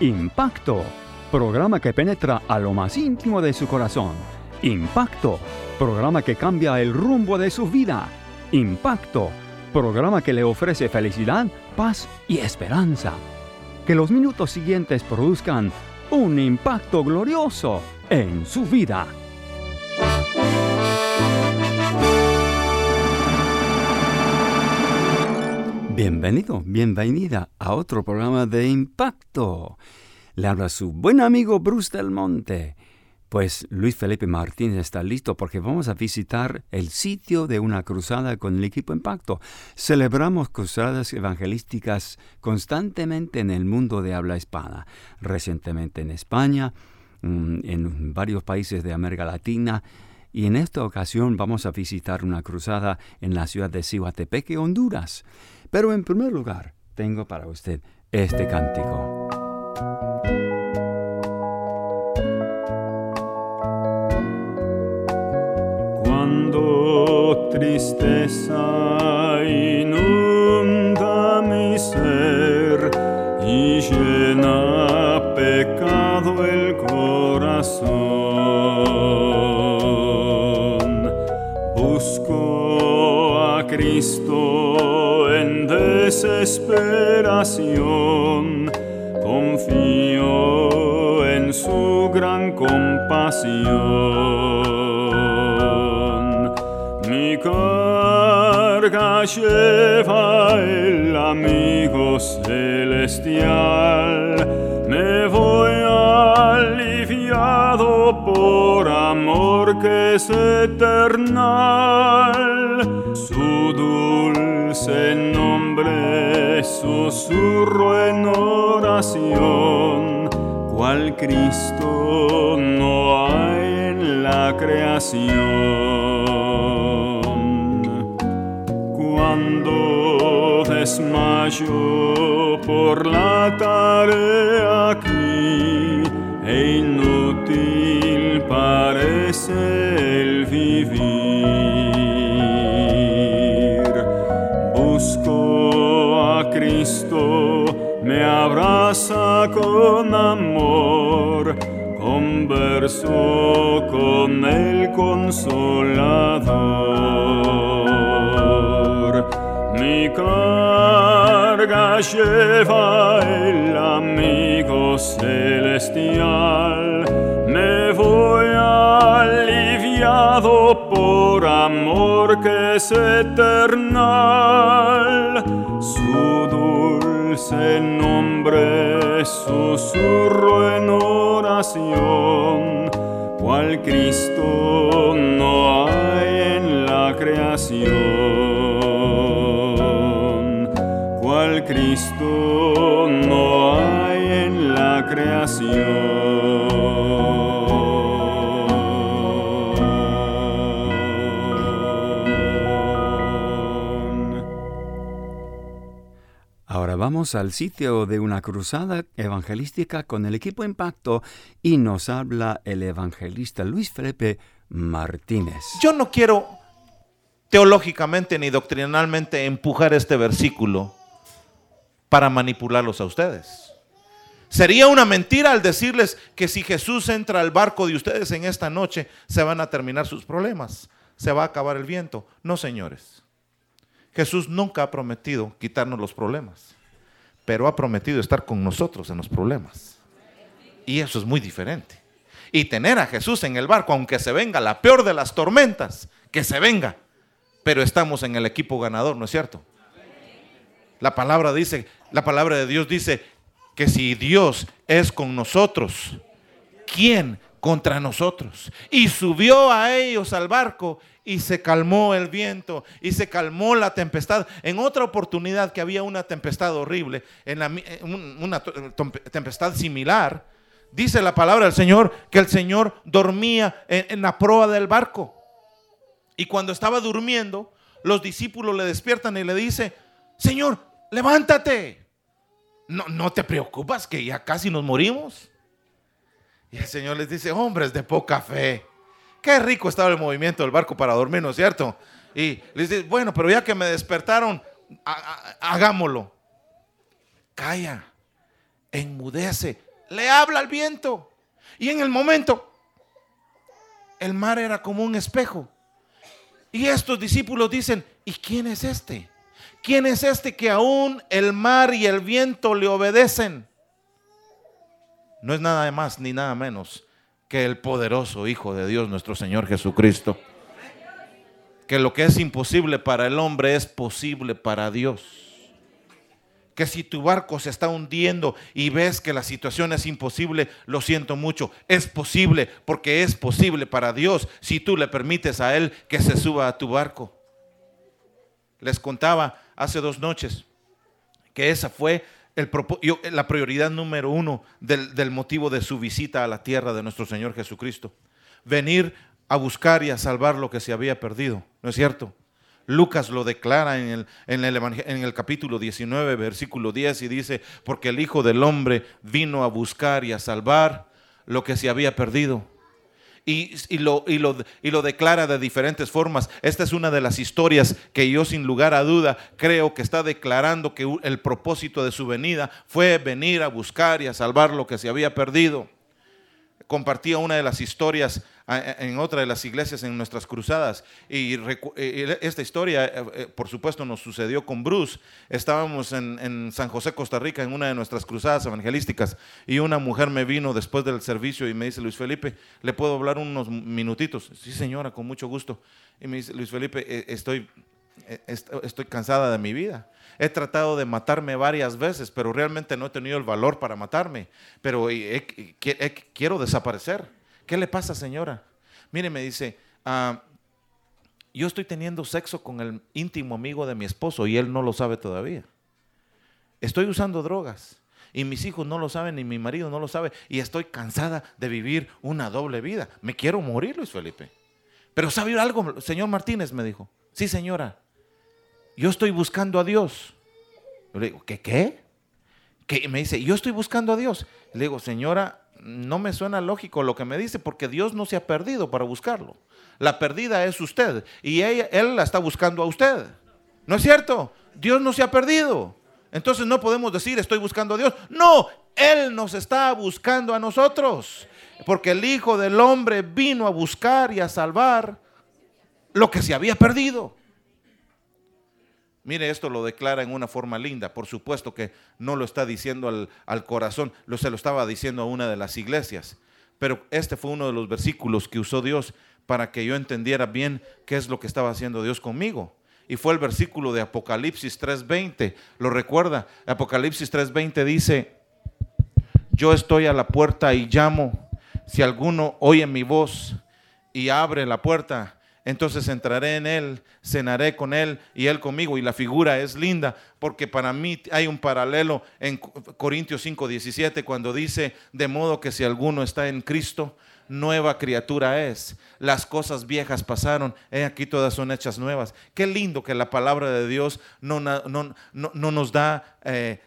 Impacto, programa que penetra a lo más íntimo de su corazón. Impacto, programa que cambia el rumbo de su vida. Impacto, programa que le ofrece felicidad, paz y esperanza. Que los minutos siguientes produzcan un impacto glorioso en su vida. Bienvenido, bienvenida a otro programa de Impacto. Le habla su buen amigo Bruce Del Monte. Pues Luis Felipe Martínez está listo porque vamos a visitar el sitio de una cruzada con el equipo Impacto. Celebramos cruzadas evangelísticas constantemente en el mundo de habla hispana. Recientemente en España, en varios países de América Latina. Y en esta ocasión vamos a visitar una cruzada en la ciudad de Cihuatepeque, Honduras. Pero en primer lugar, tengo para usted este cántico. Cuando tristeza inunda mi ser y llena pecado el corazón, busco a Cristo en desesperación, confío en su gran compasión. Mi carga lleva el amigo celestial, me voy aliviado por amor que es eternal. Su dulce nombre susurro en oración, cual Cristo no hay en la creación. Cuando desmayo por la tarea aquí e inútil parece el vivir, busco a Cristo, me abraza con amor, converso con el Consolador. Mi carga lleva el amigo celestial, me voy aliviado por amor que es eternal. Su dulce nombre susurro en oración, cual Cristo no hay en la creación, cual Cristo no hay en la creación. Ahora vamos al sitio de una cruzada evangelística con el equipo Impacto y nos habla el evangelista Luis Felipe Martínez. Yo no quiero teológicamente ni doctrinalmente empujar este versículo para manipularlos a ustedes. Sería una mentira al decirles que si Jesús entra al barco de ustedes en esta noche, se van a terminar sus problemas, se va a acabar el viento. No, señores. Jesús nunca ha prometido quitarnos los problemas, pero ha prometido estar con nosotros en los problemas. Y eso es muy diferente. Y tener a Jesús en el barco, aunque se venga la peor de las tormentas, que se venga, pero estamos en el equipo ganador, ¿no es cierto? La palabra de Dios dice que si Dios es con nosotros, ¿quién contra nosotros? Y subió a ellos al barco y se calmó el viento y se calmó la tempestad. En otra oportunidad que había una tempestad horrible, una tempestad similar, dice la palabra del Señor que el Señor dormía en la proa del barco. Y cuando estaba durmiendo, los discípulos le despiertan y le dicen: Señor, levántate. ¿No te preocupas que ya casi nos morimos? Y el Señor les dice: hombres de poca fe. Qué rico estaba el movimiento del barco para dormir, ¿no es cierto? Y les dice: bueno, pero ya que me despertaron, hagámoslo. Calla, enmudece, Le habla al viento. Y en el momento, el mar era como un espejo. Y estos discípulos dicen, ¿y quién es este? ¿Quién es este que aún el mar y el viento le obedecen? No es nada más ni nada menos que el poderoso Hijo de Dios, nuestro Señor Jesucristo. Que lo que es imposible para el hombre es posible para Dios. Que si tu barco se está hundiendo y ves que la situación es imposible, lo siento mucho, es posible, porque es posible para Dios si tú le permites a Él que se suba a tu barco. Les contaba hace 2 noches que esa fue la prioridad número 1 del motivo de su visita a la tierra de nuestro Señor Jesucristo. Venir a buscar y a salvar lo que se había perdido, ¿no es cierto? Lucas lo declara en el capítulo 19, versículo 10, y dice, porque el Hijo del Hombre vino a buscar y a salvar lo que se había perdido. Y lo declara de diferentes formas. Esta es una de las historias que yo, sin lugar a duda, creo que está declarando que el propósito de su venida fue venir a buscar y a salvar lo que se había perdido. Compartía una de las historias en otra de las iglesias en nuestras cruzadas, y esta historia por supuesto nos sucedió con Bruce. Estábamos en San José, Costa Rica, en una de nuestras cruzadas evangelísticas, y una mujer me vino después del servicio y me dice, Luis Felipe, ¿le puedo hablar unos minutitos? Sí, señora, con mucho gusto. Y me dice, Luis Felipe, estoy cansada de mi vida. He tratado de matarme varias veces, pero realmente no he tenido el valor para matarme. Pero quiero desaparecer. ¿Qué le pasa, señora? Mire, me dice, yo estoy teniendo sexo con el íntimo amigo de mi esposo y él no lo sabe todavía. Estoy usando drogas y mis hijos no lo saben y mi marido no lo sabe, y estoy cansada de vivir una doble vida. Me quiero morir, Luis Felipe. Pero ¿sabe algo, señor Martínez? Me dijo. Sí, señora. Yo estoy buscando a Dios. Yo le digo, ¿qué? Y me dice, yo estoy buscando a Dios. Le digo, señora, no me suena lógico lo que me dice, porque Dios no se ha perdido para buscarlo. La perdida es usted y Él la está buscando a usted. ¿No es cierto? Dios no se ha perdido. Entonces no podemos decir, estoy buscando a Dios. No, Él nos está buscando a nosotros, porque el Hijo del Hombre vino a buscar y a salvar lo que se había perdido. Mire, esto lo declara en una forma linda. Por supuesto que no lo está diciendo al corazón, se lo estaba diciendo a una de las iglesias. Pero este fue uno de los versículos que usó Dios para que yo entendiera bien qué es lo que estaba haciendo Dios conmigo. Y fue el versículo de Apocalipsis 3:20. ¿Lo recuerda? Apocalipsis 3:20 dice, yo estoy a la puerta y llamo. Si alguno oye mi voz y abre la puerta, entonces entraré en él, cenaré con él y él conmigo. Y la figura es linda, porque para mí hay un paralelo en Corintios 5:17, cuando dice, de modo que si alguno está en Cristo, nueva criatura es. Las cosas viejas pasaron, aquí todas son hechas nuevas. Qué lindo que la palabra de Dios no nos da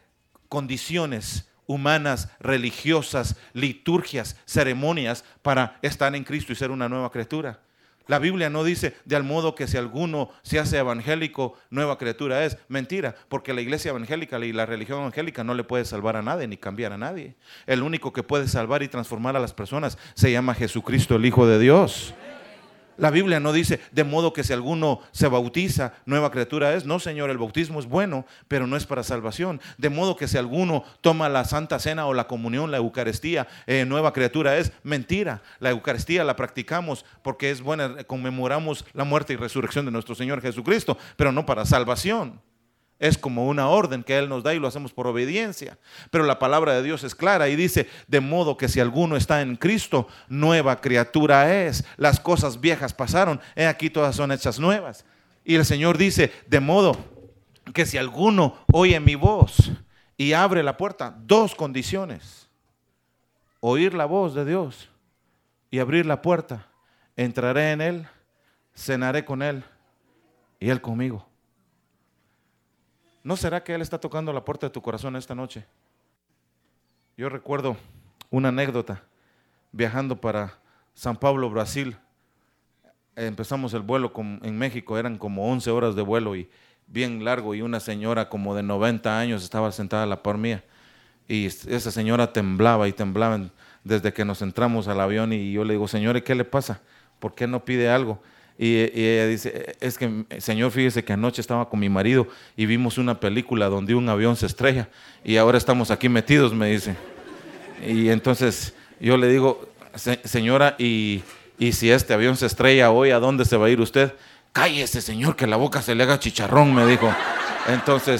condiciones humanas, religiosas, liturgias, ceremonias para estar en Cristo y ser una nueva criatura. La Biblia no dice, de al modo que si alguno se hace evangélico, nueva criatura es. Mentira, porque la iglesia evangélica y la religión evangélica no le puede salvar a nadie ni cambiar a nadie. El único que puede salvar y transformar a las personas se llama Jesucristo, el Hijo de Dios. La Biblia no dice, de modo que si alguno se bautiza, nueva criatura es. No, Señor, el bautismo es bueno, pero no es para salvación. De modo que si alguno toma la Santa Cena o la comunión, la Eucaristía, nueva criatura es. Mentira, la Eucaristía la practicamos porque es buena, conmemoramos la muerte y resurrección de nuestro Señor Jesucristo, pero no para salvación. Es como una orden que Él nos da y lo hacemos por obediencia. Pero la palabra de Dios es clara y dice, de modo que si alguno está en Cristo, nueva criatura es. Las cosas viejas pasaron, aquí todas son hechas nuevas. Y el Señor dice, de modo que si alguno oye mi voz y abre la puerta, 2 condiciones: oír la voz de Dios y abrir la puerta. Entraré en Él, cenaré con Él y Él conmigo. ¿No será que Él está tocando la puerta de tu corazón esta noche? Yo recuerdo una anécdota viajando para San Pablo, Brasil. Empezamos el vuelo en México, eran como 11 horas de vuelo y bien largo, y una señora como de 90 años estaba sentada a la par mía. Y esa señora temblaba y temblaba desde que nos entramos al avión, y yo le digo, señora, ¿qué le pasa? ¿Por qué no pide algo? Y ella dice, es que, señor, fíjese que anoche estaba con mi marido y vimos una película donde un avión se estrella y ahora estamos aquí metidos, me dice. Y entonces yo le digo, señora, y si este avión se estrella hoy, ¿a dónde se va a ir usted? Cállese, señor, que la boca se le haga chicharrón, me dijo. Entonces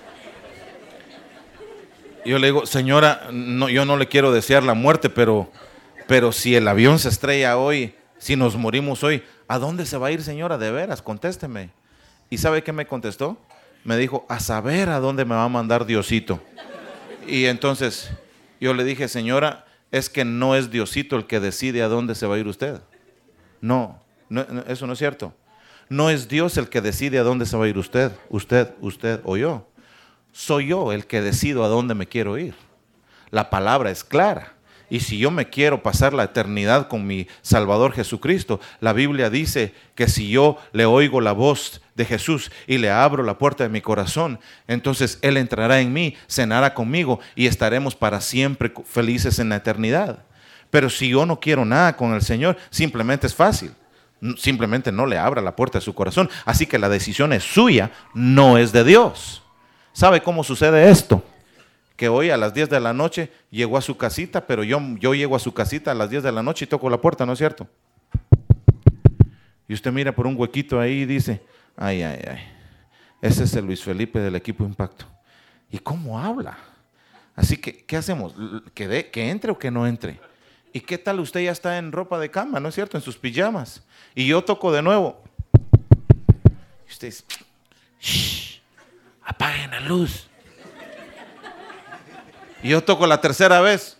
yo le digo, señora, no, yo no le quiero desear la muerte, pero si el avión se estrella hoy, si nos morimos hoy, ¿a dónde se va a ir, señora? De veras, contésteme. ¿Y sabe qué me contestó? Me dijo, a saber a dónde me va a mandar Diosito. Y entonces yo le dije, señora, es que no es Diosito el que decide a dónde se va a ir usted. No, eso no es cierto. No es Dios el que decide a dónde se va a ir usted o yo. Soy yo el que decido a dónde me quiero ir. La palabra es clara. Y si yo me quiero pasar la eternidad con mi Salvador Jesucristo, la Biblia dice que si yo le oigo la voz de Jesús y le abro la puerta de mi corazón, entonces Él entrará en mí, cenará conmigo y estaremos para siempre felices en la eternidad. Pero si yo no quiero nada con el Señor, simplemente es fácil. Simplemente no le abra la puerta de su corazón. Así que la decisión es suya, no es de Dios. ¿Sabe cómo sucede esto? Que hoy a las 10 de la noche llegó a su casita, pero yo llego a su casita a las 10 de la noche y toco la puerta, ¿no es cierto? Y usted mira por un huequito ahí y dice, ay, ese es el Luis Felipe del equipo Impacto. ¿Y cómo habla? Así que, ¿qué hacemos? ¿Que entre o que no entre? ¿Y qué tal usted ya está en ropa de cama, no es cierto? En sus pijamas. Y yo toco de nuevo. Y usted dice, shh, apaguen la luz. Y yo toco la tercera vez.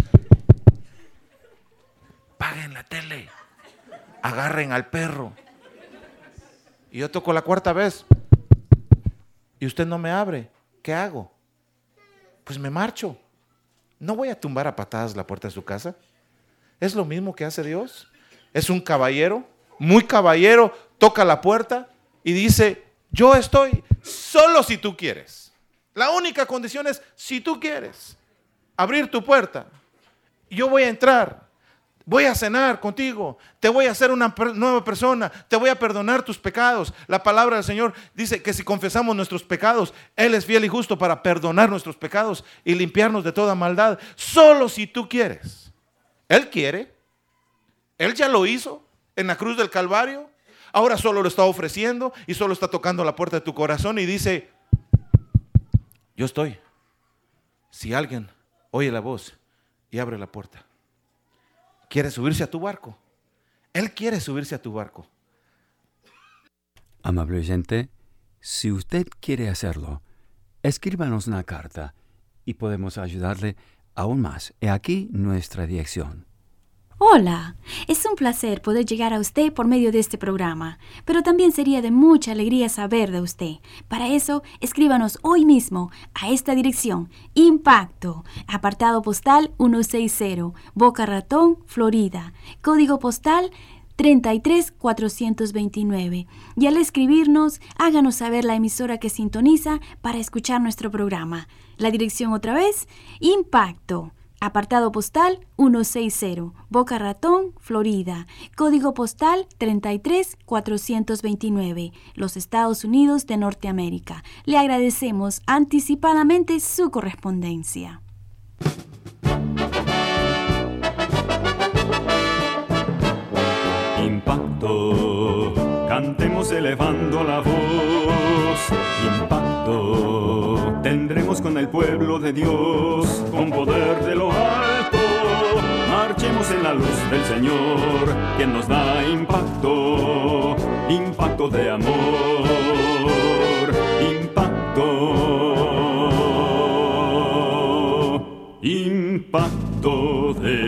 Apaguen la tele. Agarren al perro. Y yo toco la cuarta vez. Y usted no me abre. ¿Qué hago? Pues me marcho. No voy a tumbar a patadas la puerta de su casa. Es lo mismo que hace Dios. Es un caballero, muy caballero, toca la puerta y dice, yo estoy solo si tú quieres. La única condición es si tú quieres abrir tu puerta. Yo voy a entrar, voy a cenar contigo, te voy a hacer una nueva persona, te voy a perdonar tus pecados. La palabra del Señor dice que si confesamos nuestros pecados, Él es fiel y justo para perdonar nuestros pecados y limpiarnos de toda maldad. Solo si tú quieres. Él quiere. Él ya lo hizo en la cruz del Calvario. Ahora solo lo está ofreciendo y solo está tocando la puerta de tu corazón y dice, yo estoy. Si alguien oye la voz y abre la puerta, quiere subirse a tu barco. Él quiere subirse a tu barco. Amable oyente, si usted quiere hacerlo, escríbanos una carta y podemos ayudarle aún más. He aquí nuestra dirección. Hola, es un placer poder llegar a usted por medio de este programa, pero también sería de mucha alegría saber de usted. Para eso, escríbanos hoy mismo a esta dirección: Impacto, apartado postal 160, Boca Ratón, Florida, código postal 33429. Y al escribirnos, háganos saber la emisora que sintoniza para escuchar nuestro programa. La dirección otra vez: Impacto, apartado postal 160, Boca Ratón, Florida, código postal 33429, los Estados Unidos de Norteamérica. Le agradecemos anticipadamente su correspondencia. Impacto, cantemos elevando la voz. Impacto, tendremos con el pueblo de Dios, con poder de lo alto. Marchemos en la luz del Señor, quien nos da impacto, impacto de amor, impacto, impacto de